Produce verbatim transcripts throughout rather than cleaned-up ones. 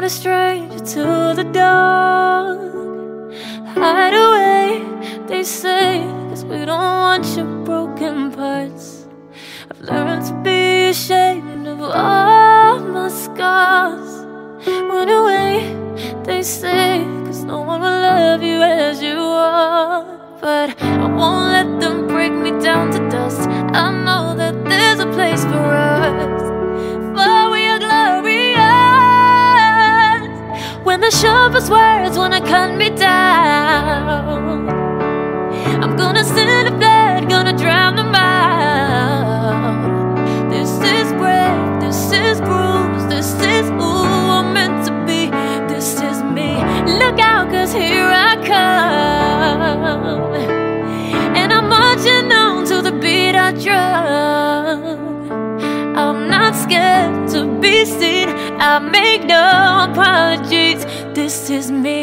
a stranger to the dark. Hide away, they say, 'cause we don't want your broken parts. I've learned to be ashamed of all my scars. Run away, they say, 'cause no one will love you as you are. But I won't let them break me down to dust. I know that there's a place for us, for we are glorious. When the sharpest words wanna cut me down, I'm gonna send a flood, gonna drown them out. This is brave, this is bruised, this is who I'm meant to be. This is me, look out, 'cause here I come. And I'm marching on to the beat I drum. I'm not scared to be seen, I make no apologies. This is me.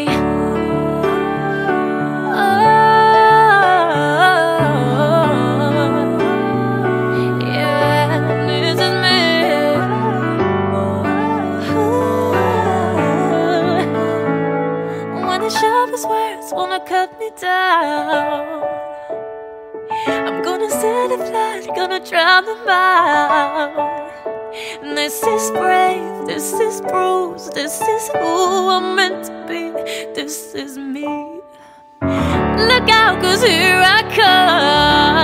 Sharpest words wanna cut me down, I'm gonna send a flood, gonna drown them out. This is brave, this is bruised, this is who I'm meant to be. This is me. Look out, 'cause here I come.